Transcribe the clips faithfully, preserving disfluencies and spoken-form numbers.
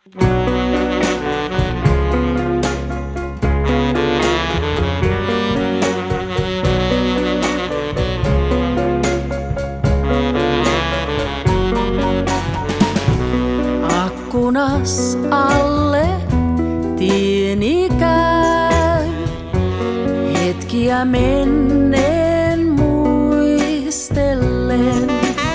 Akkunas alle tieni käy, hetkiä menneen muistellen.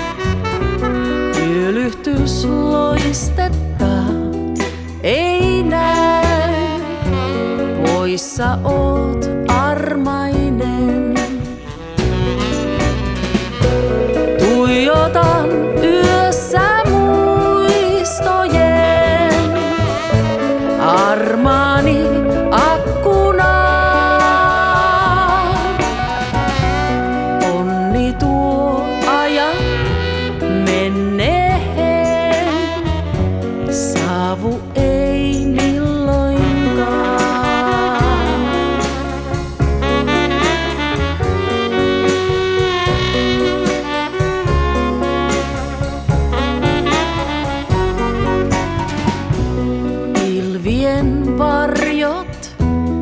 Yölyhtys loistetta ei näy, poissa oot armainen. Tuijotan yössä muistojen armaani akkunaan. Onni tuo ajan menneen, saavu ei milloinkaan. Pilvien varjot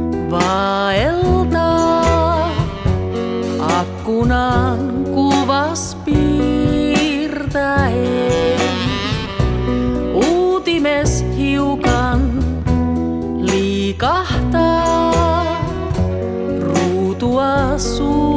vaeltaa, akkunaan kuvas piirtäen. Uutimes hiukan liikahtaa, ruutua suu.